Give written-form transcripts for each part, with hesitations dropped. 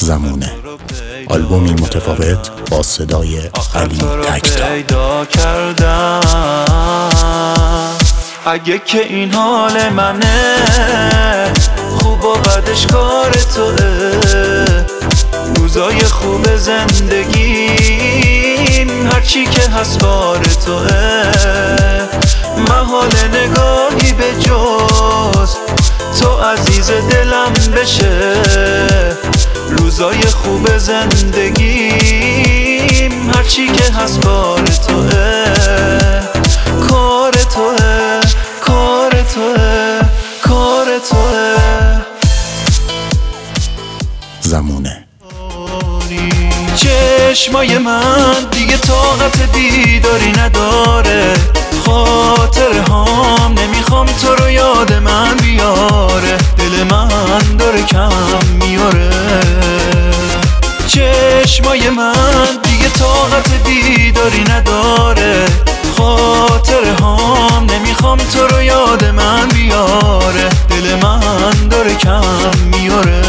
زمونه، آلبومی متفاوت با صدای علی تکتا. اگه که این حال منه، خوب و بدش کار توه. روزای خوب زندگیم هرچی که هست کار توه. محال نگاهی به جز تو عزیز دلم بشه. روزای خوب زندگیم هرچی که هست کار توه. کار توه، کار توه، کار توه. زمونه. چشمای من دیگه طاقت دیداری نداره. خاطر هام نمیخوام تو رو یاد من بیاره. دل من داره کم میاره. چشمای من دیگه طاقت دیداری نداره. خاطر هام نمیخوام تو رو یاد من بیاره. دل من داره کم میاره.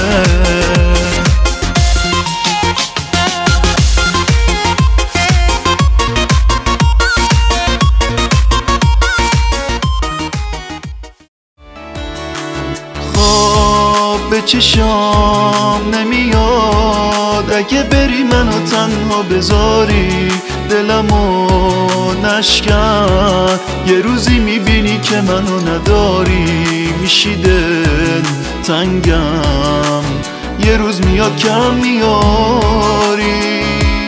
به چشام نمیاد اگه بری منو تنها بذاری. دلمو نشکن، یه روزی میبینی که منو نداری. میشی دل تنگم، یه روز میاد کم میاری.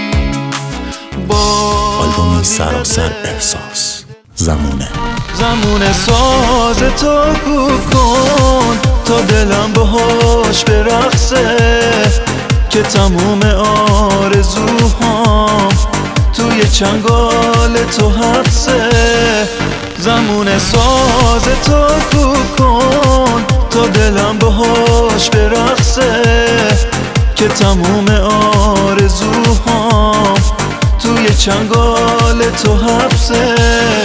آلبومی سراسر احساس. زمونه. زمونه ساز تو کو کن تا دلم باهاش برقصه. که تموم آرزوهام توی چنگال تو حبسه. زمونه ساز تو کو کن تا دلم باهاش برقصه. که تموم آرزوهام توی چنگال تو حبسه.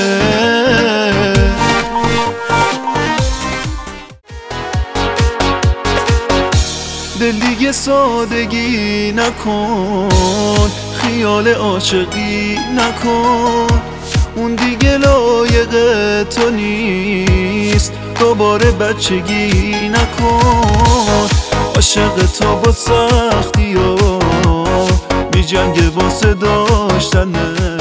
دل دیگه سادگی نکن، خیال عاشقی نکن. اون دیگه لایق تو نیست، دوباره بچگی نکن. عاشق تو با سختی ها میجنگه واسه داشتنه.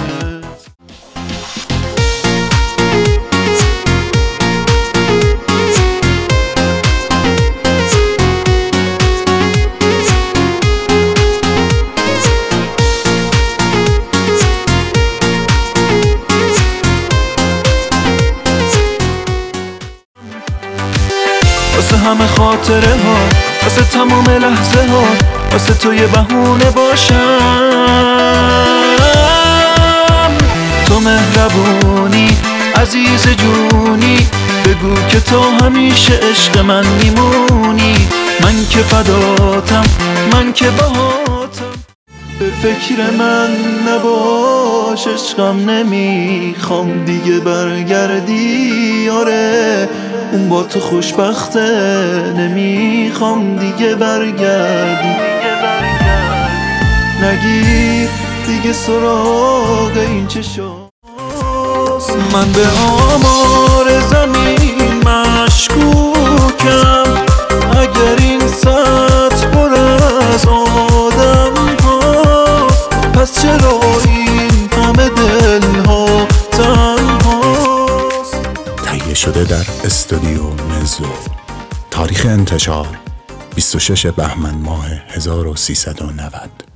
واسه همه خاطره ها، واسه تمام لحظه ها، واسه تو یه بهونه باشم. تو مهربونی عزیز جونی، بگو که تو همیشه عشق من میمونی. من که فداتم، من که باهاتم. به فکر من نباش عشقم، نمیخوام دیگه برگردی. آره اون با تو خوشبخته، نمیخوام دیگه برگردی. نگیر دیگه سراغ این چشاست. من به آمار زمین مشکوکم. اگر این سطح پر از آدم هاست، پس چرا این همه دل ها تنهاست؟ تهیه شده در استودیو مزو. تاریخ انتشار 26 بهمن ماه 1390.